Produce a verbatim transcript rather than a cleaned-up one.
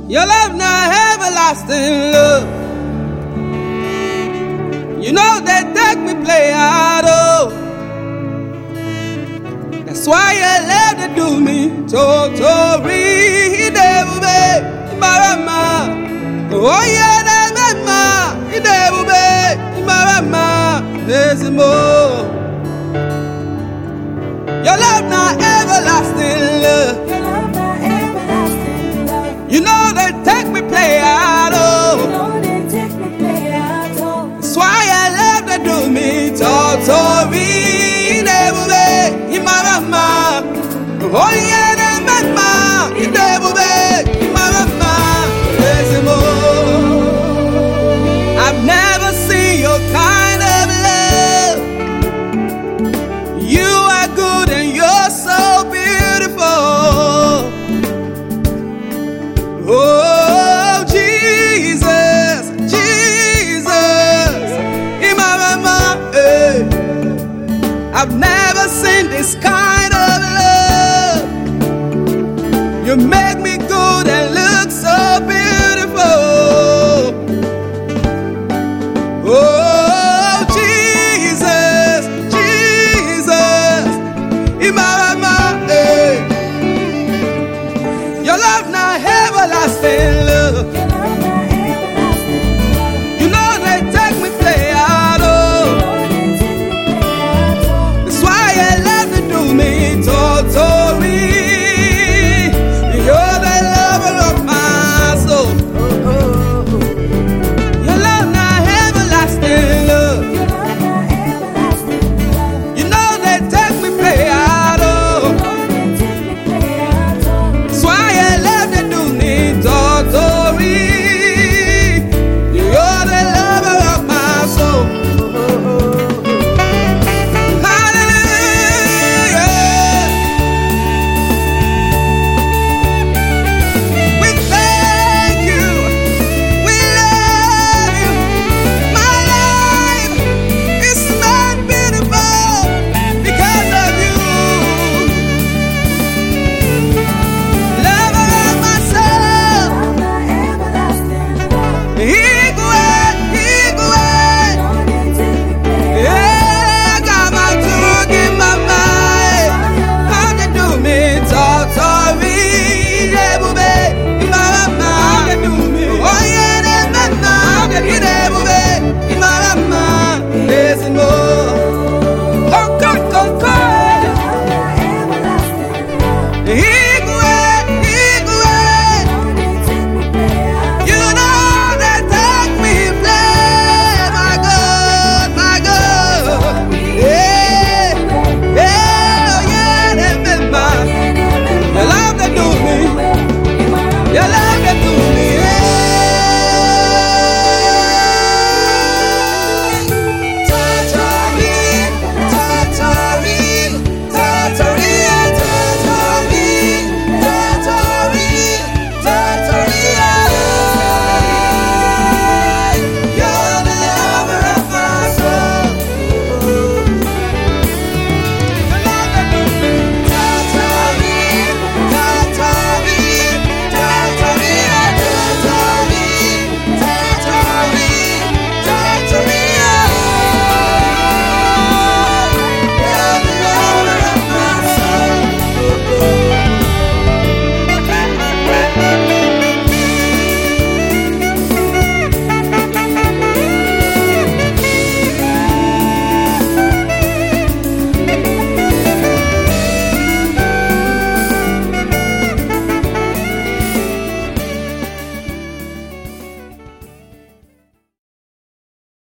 Your love not everlasting love. You know they take me play hard, oh. That's why you love to do me. Totori, Idebube, Ibarama. Oh yeah, Idebema, Idebube, Ibarama. There's more. Your love not everlasting love. You know they take me play out, oh. That's why I love to do me. Totori, Idebube, Ibarama. Oh yeah, Idebema, Idebube, Ibarama. There's more. I've never seen your kind of love. You are good and you're so beautiful. Oh, Jesus, Jesus, Imama, eh. I've never seen this kind of love. You made